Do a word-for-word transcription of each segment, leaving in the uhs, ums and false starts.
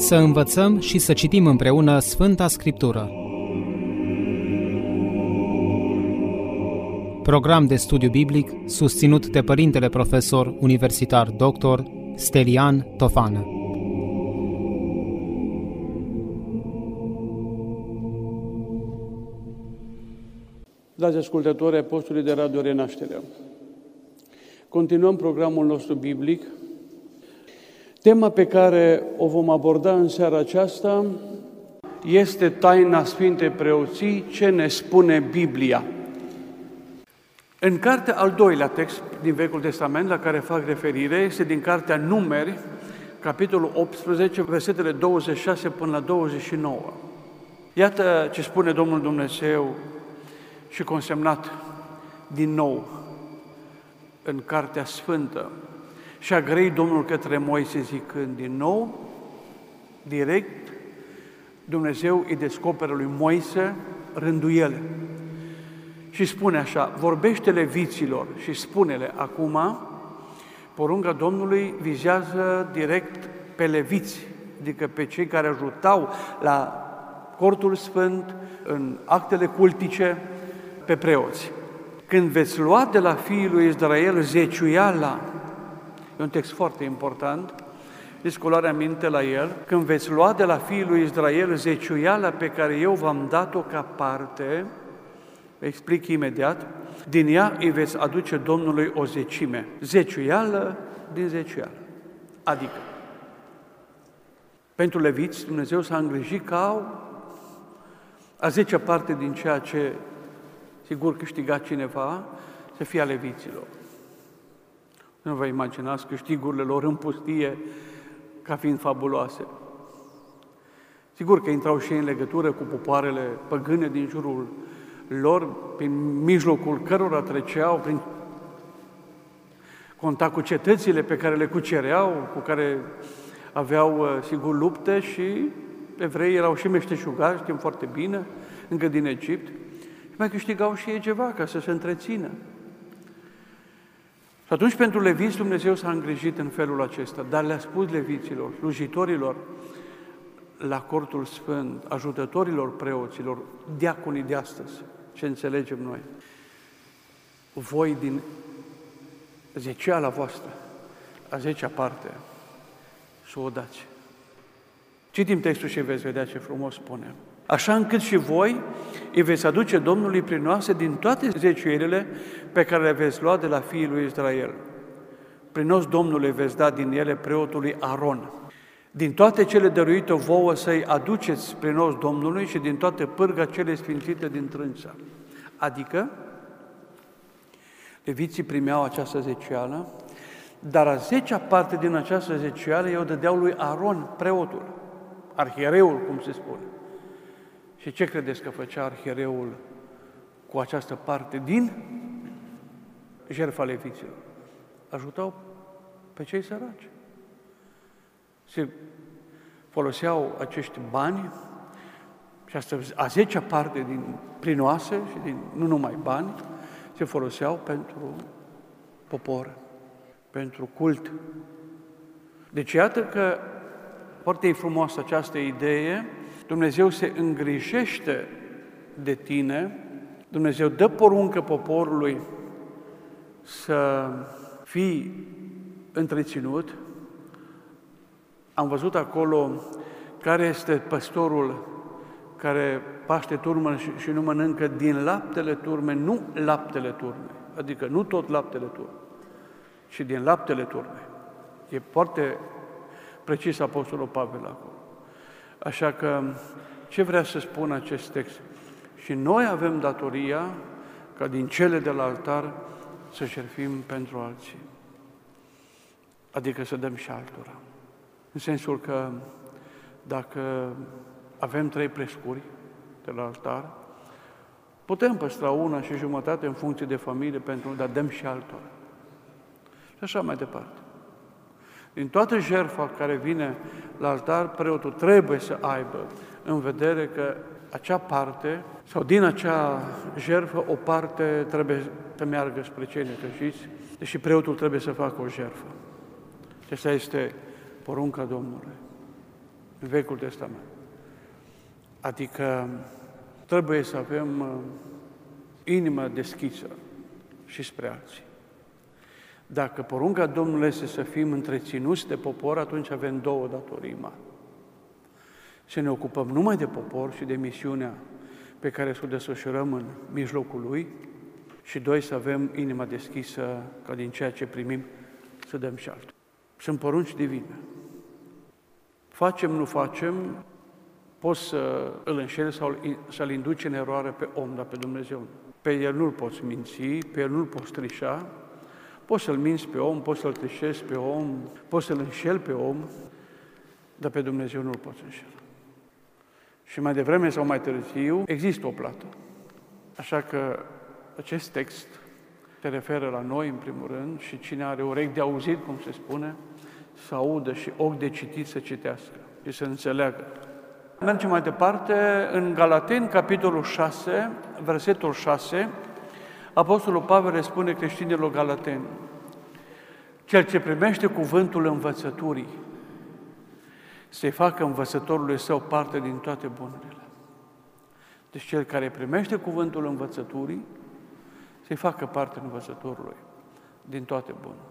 Să învățăm și să citim împreună Sfânta Scriptură. Program de studiu biblic susținut de Părintele Profesor Universitar doctor Stelian Tofană. Dragi ascultători ai postului de Radio Renașterea, continuăm programul nostru biblic. Tema pe care o vom aborda în seara aceasta este taina Sfintei Preoții, ce ne spune Biblia. În cartea, al doilea text din Vechiul Testament la care fac referire este din cartea Numeri, capitolul optsprezece, versetele douăzeci și șase până la douăzeci și nouă. Iată ce spune Domnul Dumnezeu și consemnat din nou în Cartea Sfântă. Și a grăit Domnul către Moise zicând din nou, direct, Dumnezeu îi descoperă lui Moise rânduiele. Și spune așa, vorbește leviților și spune-le acum, porunca Domnului vizează direct pe leviți, adică pe cei care ajutau la cortul sfânt, în actele cultice, pe preoți. Când veți lua de la fiii lui Israel zeciuiala, e un text foarte important, deci cu luarea minte la el, când veți lua de la fiii lui Israel zeciuiala pe care eu v-am dat-o ca parte, explic imediat, din ea îi veți aduce Domnului o zecime. Zeciuială din zeciuială. Adică, pentru leviți, Dumnezeu s-a îngrijit ca au a zecea parte din ceea ce sigur câștiga cineva, să fie a leviților. Nu vă imaginați câștigurile lor în pustie ca fiind fabuloase. Sigur că intrau și ei în legătură cu popoarele păgâne din jurul lor, prin mijlocul cărora treceau, prin contact cu cetățile pe care le cucereau, cu care aveau, sigur, lupte și evreii erau și meșteșugari, știm foarte bine, încă din Egipt, și mai câștigau și ei ceva ca să se întrețină. Și atunci pentru leviți Dumnezeu s-a îngrijit în felul acesta, dar le-a spus leviților, slujitorilor la cortul sfânt, ajutătorilor preoților, diaconii de astăzi, ce înțelegem noi, voi din zeceala voastră, a zecea parte, să o dați. Citim textul și veți vedea ce frumos spune. Așa încât și voi îi veți aduce Domnului prinoase din toate zeciuielile pe care le veți lua de la fiii lui Israel. Prinos Domnului veți da din ele preotului Aron. Din toate cele dăruite vouă să-i aduceți prinos Domnului și din toate pârga cele sfințite din trânsa. Adică, leviții primeau această zeciuială, dar a zecea parte din această zeciuială i-o dădeau lui Aron, preotul, arhiereul, cum se spune. Și ce credeți că făcea arhiereul cu această parte din jertfa leviților? Ajutau pe cei săraci. Se foloseau acești bani și asta a zecea parte din prinoase și din, nu numai bani, se foloseau pentru popor, pentru cult. Deci iată că foarte e frumoasă această idee, Dumnezeu se îngrijește de tine, Dumnezeu dă poruncă poporului să fii întreținut. Am văzut acolo care este păstorul care paște turmă și, și nu mănâncă din laptele turme, nu laptele turme, adică nu tot laptele turme, ci din laptele turme. E foarte precis Apostolul Pavel acolo. Așa că, ce vrea să spun acest text? Și noi avem datoria ca din cele de la altar să jertfim pentru alții. Adică să dăm și altora. În sensul că dacă avem trei prescuri de la altar, putem păstra una și jumătate în funcție de familie pentru dar dăm și altora. Și așa mai departe. Din toată jertfa care vine la altar, preotul trebuie să aibă în vedere că acea parte, sau din acea jertfă, o parte trebuie să meargă spre cei necăjiți, deși preotul trebuie să facă o jertfă. Și asta este porunca Domnului. în Vechiul Testament. Adică trebuie să avem inimă deschisă și spre alții. Dacă porunca Domnului este să fim întreținuți de popor, atunci avem două datorii mari. Să ne ocupăm numai de popor și de misiunea pe care să o desfășurăm în mijlocul lui și doi, să avem inima deschisă ca din ceea ce primim să dăm și altul. Sunt porunci divine. Facem, nu facem, poți să îl înșeli sau să-l induci în eroare pe om, dar pe Dumnezeu. Pe el nu-l poți minți, pe el nu-l poți trișa, poți să-l minți pe om, poți să-l trișezi pe om, poți să-l înșeli pe om, dar pe Dumnezeu nu-l poți înșela. Și mai devreme sau mai târziu există o plată. Așa că acest text se referă la noi, în primul rând, și cine are urechi de auzit, cum se spune, să audă și ochi de citit să citească și să înțeleagă. Mergem mai departe, în Galateni, capitolul șase, versetul șase, Apostolul Pavel le spune creștinilor galateni: cel ce primește cuvântul învățăturii, să-i facă învățătorului său parte din toate bunurile. Deci cel care primește cuvântul învățăturii, să-i facă parte învățătorului din toate bunurile.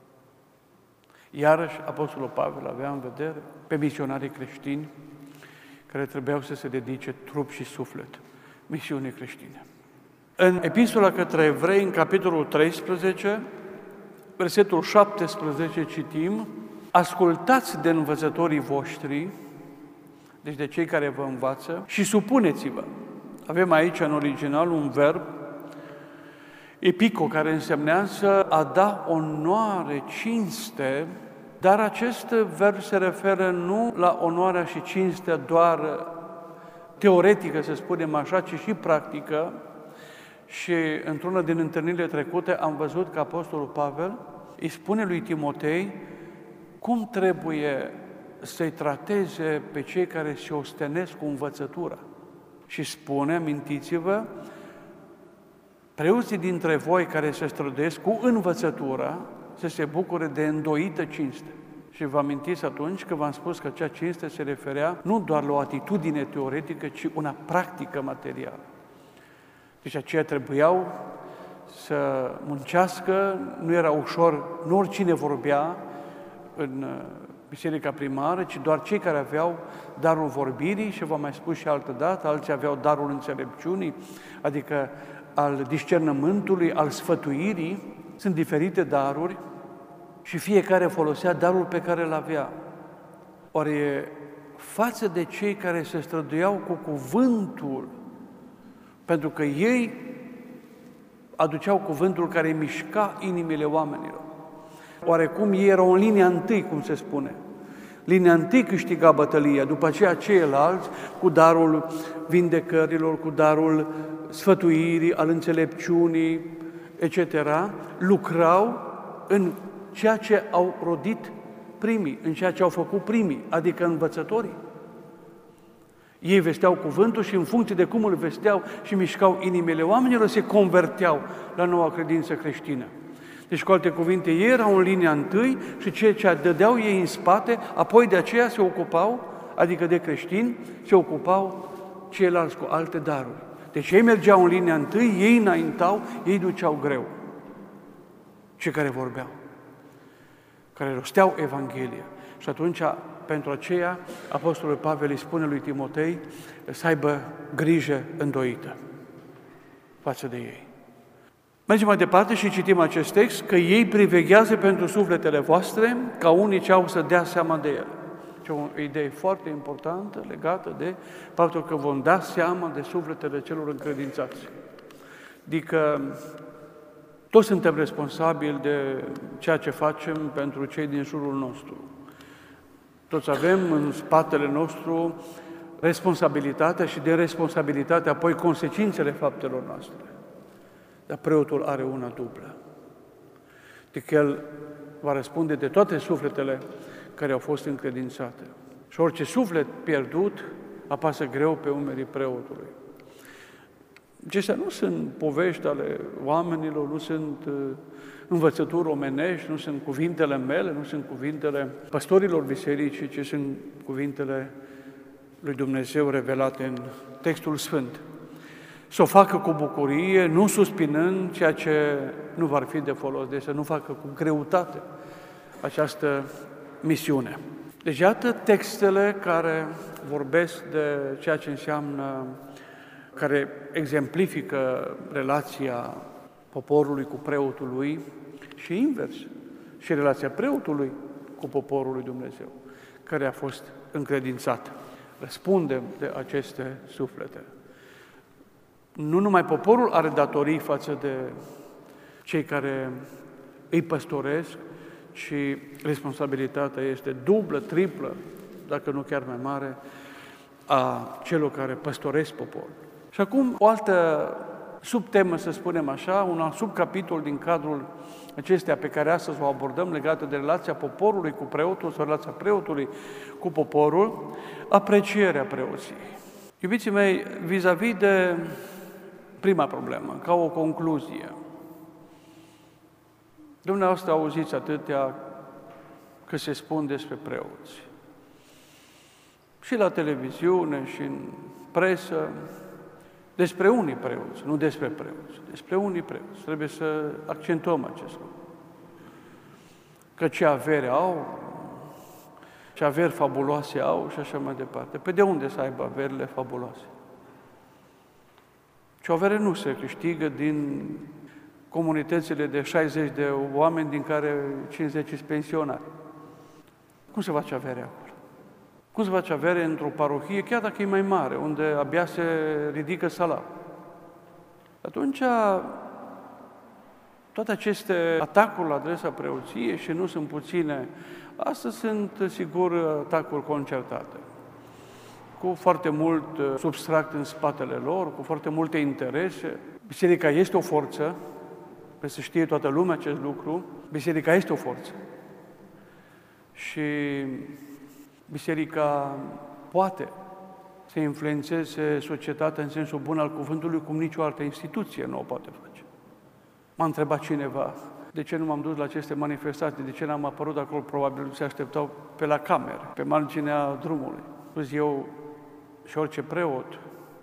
Iarăși, Apostolul Pavel avea în vedere pe misionarii creștini care trebuiau să se dedice trup și suflet misiunii creștine. În Epistola către Evrei, în capitolul treisprezece, versetul șaptesprezece, citim: ascultați de învățătorii voștri, deci de cei care vă învață, și supuneți-vă. Avem aici în original un verb, epico, care însemnează a da onoare, cinste, dar acest verb se referă nu la onoarea și cinstea doar teoretică, să spunem așa, ci și practică. Și într-una din întâlnirile trecute am văzut că Apostolul Pavel îi spune lui Timotei cum trebuie să-i trateze pe cei care se ostenesc cu învățătura. Și spune, amintiți-vă, preoții dintre voi care se străduiesc cu învățătura să se bucure de îndoită cinste. Și vă amintiți atunci că v-am spus că acea cinste se referea nu doar la o atitudine teoretică, ci una practică materială. Deci aceia trebuiau să muncească, nu era ușor, nu oricine vorbea în biserica primară, ci doar cei care aveau darul vorbirii, și v-am mai spus și altă dată, alții aveau darul înțelepciunii, adică al discernământului, al sfătuirii. Sunt diferite daruri și fiecare folosea darul pe care îl avea. Ori față de cei care se străduiau cu cuvântul, pentru că ei aduceau cuvântul care mișca inimile oamenilor. Oarecum ei erau în linia întâi, cum se spune. Linia întâi câștiga bătălia, după aceea ceilalți, cu darul vindecărilor, cu darul sfătuirii, al înțelepciunii, et cetera, lucrau în ceea ce au rodit primii, în ceea ce au făcut primii, adică învățătorii. Ei vesteau cuvântul și în funcție de cum îl vesteau și mișcau inimile oamenilor, se converteau la noua credință creștină. Deci, cu alte cuvinte, ei erau în linia întâi și ceea ce dădeau ei în spate, apoi de aceea se ocupau, adică de creștini, se ocupau ceilalți cu alte daruri. Deci ei mergeau în linia întâi, ei înaintau, ei duceau greu. Cei care vorbeau, care rosteau Evanghelia. Și atunci, pentru aceea, Apostolul Pavel îi spune lui Timotei să aibă grijă îndoită față de ei. Mergem mai departe și citim acest text, că ei priveghează pentru sufletele voastre, ca unii ce au să dea seama de ele. E o idee foarte importantă legată de faptul că vom da seama de sufletele celor încredințați. Adică toți suntem responsabili de ceea ce facem pentru cei din jurul nostru. Toți avem în spatele nostru responsabilitatea și de responsabilitate apoi consecințele faptelor noastre. Dar preotul are una dublă. Adică el va răspunde de toate sufletele care au fost încredințate. Și orice suflet pierdut apasă greu pe umerii preotului. Acestea nu sunt povești ale oamenilor, nu sunt învățături omenești, nu sunt cuvintele mele, nu sunt cuvintele păstorilor bisericii, ci sunt cuvintele lui Dumnezeu revelate în textul Sfânt. Să o facă cu bucurie, nu suspinând ceea ce nu va fi de folos, deci să nu facă cu greutate această misiune. Deci iată textele care vorbesc de ceea ce înseamnă, care exemplifică relația poporului cu preotul lui și invers, și relația preotului cu poporul lui Dumnezeu, care a fost încredințat. Răspundem de aceste suflete. Nu numai poporul are datorii față de cei care îi păstoresc, ci responsabilitatea este dublă, triplă, dacă nu chiar mai mare, a celor care păstoresc poporul. Și acum o altă subtemă, să spunem așa, un alt subcapitol din cadrul acestea pe care astăzi o abordăm, legată de relația poporului cu preotul sau relația preotului cu poporul, aprecierea preoției. Iubiții mei, vis-a-vis de prima problemă, ca o concluzie, dumneavoastră auziți atâtea că se spun despre preoți. Și la televiziune, și în presă, despre unii preoți, nu despre preoți, despre unii preoți. Trebuie să accentuăm acest lucru. Că ce avere au, ce averi fabuloase au și așa mai departe. Pe de unde să aibă averile fabuloase? Ce avere nu se câștigă din comunitățile de șaizeci de oameni, din care cincizeci sunt pensionari. Cum se face avere acolo? Cum se face avere într-o parohie, chiar dacă e mai mare, unde abia se ridică salarul? Atunci, toate aceste atacuri la adresa preoției, și nu sunt puține, astăzi sunt, sigur, atacuri concertate, cu foarte mult substract în spatele lor, cu foarte multe interese. Biserica este o forță, trebuie să știe toată lumea acest lucru, biserica este o forță. Și biserica poate să influențeze societatea în sensul bun al cuvântului, cum nicio altă instituție nu o poate face. M-a întrebat cineva, de ce nu m-am dus la aceste manifestații, de ce n-am apărut acolo, probabil se așteptau pe la cameră, pe marginea drumului. Spus eu, și orice preot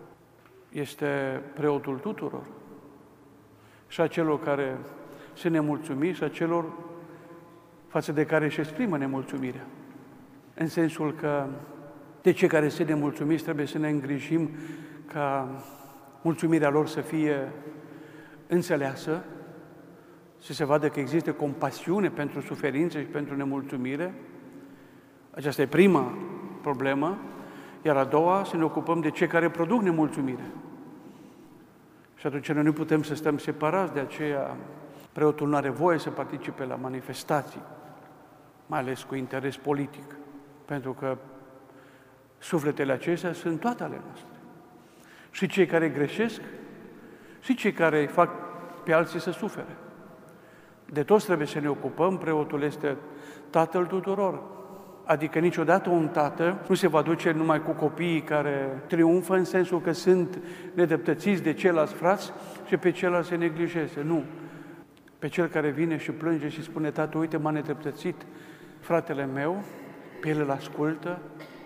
este preotul tuturor, și a celor care sunt nemulțumiți, și a celor față de care își exprimă nemulțumirea. În sensul că de cei care sunt nemulțumiți trebuie să ne îngrijim ca mulțumirea lor să fie înțeleasă, să se vadă că există compasiune pentru suferință și pentru nemulțumire. Aceasta e prima problemă. Iar a doua, să ne ocupăm de cei care produc nemulțumire. Și atunci noi nu putem să stăm separați, de aceea preotul nu are voie să participe la manifestații, mai ales cu interes politic, pentru că sufletele acestea sunt toate ale noastre. Și cei care greșesc, și cei care fac pe alții să sufere. De toți trebuie să ne ocupăm, preotul este tatăl tuturor. Adică niciodată un tată nu se va duce numai cu copiii care triumfă în sensul că sunt nedreptățiți de ceilalți frați și pe ceilalți se neglijeze. Nu. Pe cel care vine și plânge și spune, tată, uite, m-a nedreptățit fratele meu, pe el îl ascultă,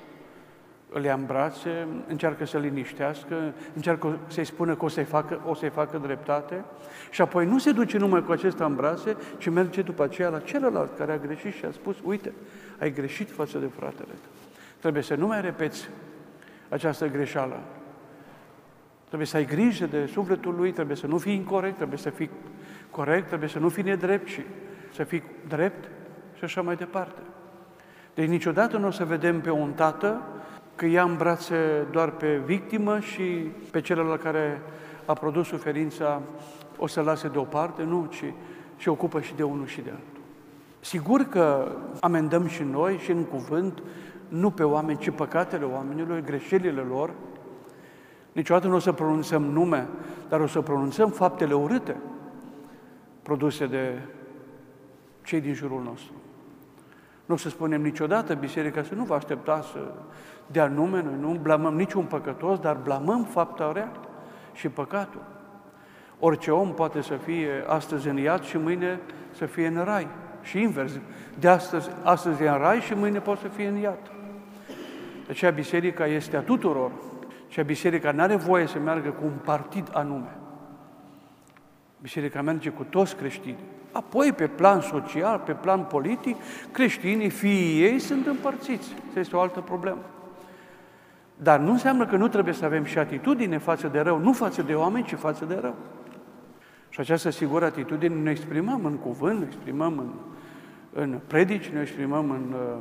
îl ia în brațe, încearcă să-l liniștească, încearcă să-i spună că o să-i facă, o să-i facă dreptate și apoi nu se duce numai cu acesta în brațe, ci merge după aceea la celălalt care a greșit și a spus, uite, ai greșit față de fratele tău. Trebuie să nu mai repeți această greșeală. Trebuie să ai grijă de sufletul lui, trebuie să nu fii incorect, trebuie să fii corect, trebuie să nu fii nedrept și să fii drept și așa mai departe. Deci niciodată nu o să vedem pe un tată că ia în brațe doar pe victimă și pe celălalt care a produs suferința o să lase deoparte, nu, ci se ocupă și de unul și de altul. Sigur că amendăm și noi, și în cuvânt, nu pe oameni, ci păcatele oamenilor, greșelile lor. Niciodată nu o să pronunțăm nume, dar o să pronunțăm faptele urâte produse de cei din jurul nostru. Nu o să spunem niciodată, biserica să nu va aștepta să dea nume, noi nu blamăm niciun păcătos, dar blamăm fapta rea și păcatul. Orice om poate să fie astăzi în iad și mâine să fie în rai. Și invers. De astăzi, astăzi e în rai și mâine poate să fie în iad. De aceea biserica este a tuturor. Și biserica nu are voie să meargă cu un partid anume. Biserica merge cu toți creștinii. Apoi, pe plan social, pe plan politic, creștinii, fiii ei, sunt împărțiți. Asta este o altă problemă. Dar nu înseamnă că nu trebuie să avem și atitudine față de rău, nu față de oameni, ci față de rău. Și această sigură atitudine ne exprimăm în cuvânt, ne exprimăm în, în predici, ne exprimăm în uh,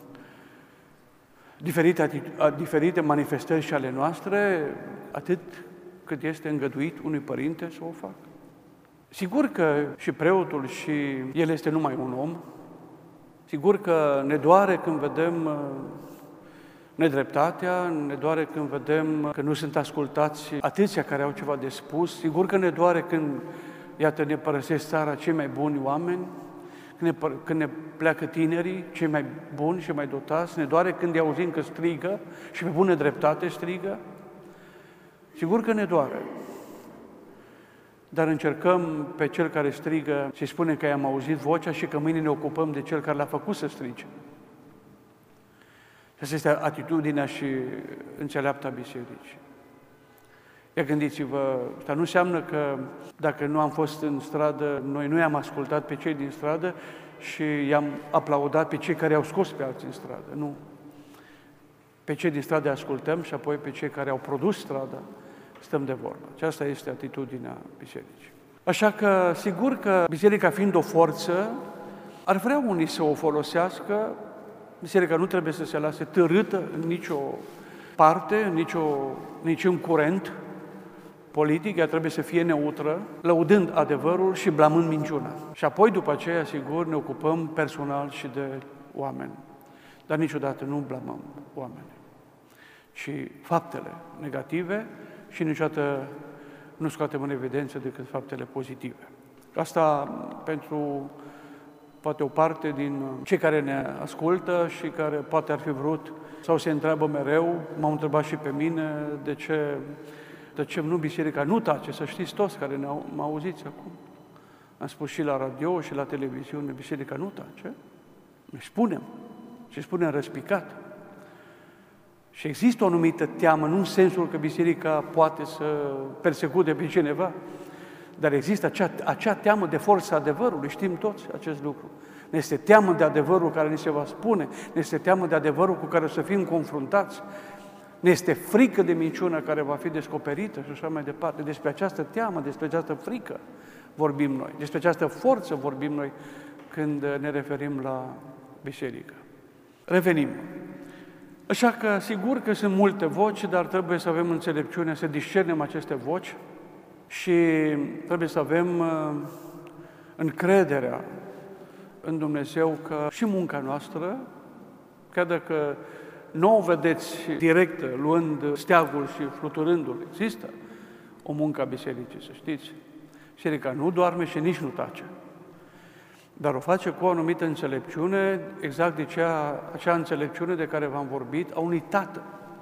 diferite, atitu- diferite manifestări și ale noastre, atât cât este îngăduit unui părinte să o facă. Sigur că și preotul și el este numai un om, sigur că ne doare când vedem uh, nedreptatea, ne doare când vedem că nu sunt ascultați atâția care au ceva de spus, sigur că ne doare când, iată, ne părăsesc țara cei mai buni oameni, când ne, când ne pleacă tinerii, cei mai buni și mai dotați, ne doare când îi auzim că strigă și pe bună dreptate strigă, sigur că ne doare. Dar încercăm pe cel care strigă să-i spunem că i-am auzit vocea și că mâine ne ocupăm de cel care l-a făcut să strige. Asta este atitudinea și înțeleapta bisericii. Ia gândiți-vă, asta nu înseamnă că dacă nu am fost în stradă, noi nu i-am ascultat pe cei din stradă și i-am aplaudat pe cei care au scos pe alții în stradă. Nu. Pe cei din stradă ascultăm și apoi pe cei care au produs strada stăm de vorbă. Aceasta este atitudinea bisericii. Așa că, sigur că biserica fiind o forță, ar vrea unii să o folosească. Biserica nu trebuie să se lase târâtă în nicio parte, în nicio, niciun curent politic, ea trebuie să fie neutră, lăudând adevărul și blamând minciuna. Și apoi, după aceea, sigur, ne ocupăm personal și de oameni. Dar niciodată nu blamăm oameni, ci faptele negative și niciodată nu scoatem în evidență decât faptele pozitive. Asta pentru poate o parte din cei care ne ascultă și care poate ar fi vrut sau se întreabă mereu, m-au întrebat și pe mine, de ce tăcem, nu biserica, nu tace, să știți toți care ne-au mă auziți acum. Am spus și la radio și la televiziune, biserica nu tace, ne spunem și spunem răspicat. Și există o anumită teamă, nu în sensul că biserica poate să persecute pe cineva, dar există acea, acea teamă de forța adevărului, știm toți acest lucru. Ne este teamă de adevărul care ni se va spune, ne este teamă de adevărul cu care o să fim confruntați, ne este frică de minciuna care va fi descoperită și așa mai departe. Despre această teamă, despre această frică vorbim noi, despre această forță vorbim noi când ne referim la biserică. Revenim. Așa că, sigur că sunt multe voci, dar trebuie să avem înțelepciune să discernem aceste voci și trebuie să avem uh, încrederea în Dumnezeu că și munca noastră, chiar dacă nu o vedeți direct luând steagul și fluturându-l, există o muncă a bisericii, să știți. Biserica nu doarme și nici nu tace, dar o face cu o anumită înțelepciune, exact de cea, acea înțelepciune de care v-am vorbit, a unui tată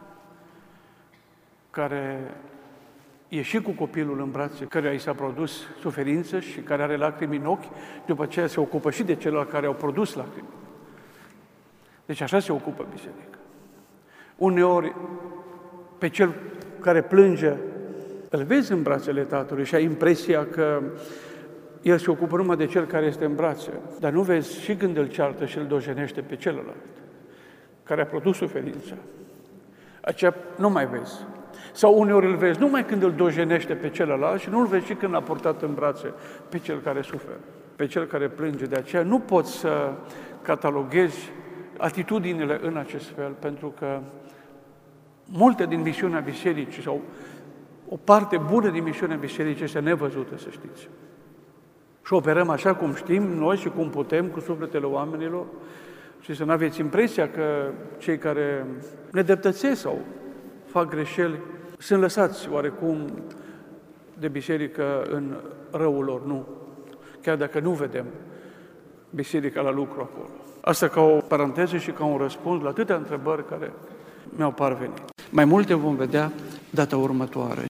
care e și cu copilul în brațe, căruia i s-a produs suferință și care are lacrimi în ochi, după aceea se ocupă și de celor care au produs lacrimi. Deci așa se ocupă biserica. Uneori, pe cel care plânge, îl vezi în brațele tatălui și ai impresia că el se ocupă numai de cel care este în brațe, dar nu vezi și când îl ceartă și îl dojenește pe celălalt, care a produs suferința. Aceea nu mai vezi. Sau uneori îl vezi numai când îl dojenește pe celălalt și nu îl vezi și când l-a purtat în brațe pe cel care suferă, pe cel care plânge. De aceea nu poți să cataloghezi atitudinile în acest fel, pentru că multe din misiunea bisericii sau o parte bună din misiunea bisericii este nevăzută, să știți. Și operăm așa cum știm noi și cum putem cu sufletele oamenilor și să nu aveți impresia că cei care ne dreptățesc sau fac greșeli sunt lăsați oarecum de biserică în răul lor. Nu. Chiar dacă nu vedem biserica la lucru acolo. Asta ca o paranteză și ca un răspuns la atâtea întrebări care mi-au parvenit. Mai multe vom vedea data următoare.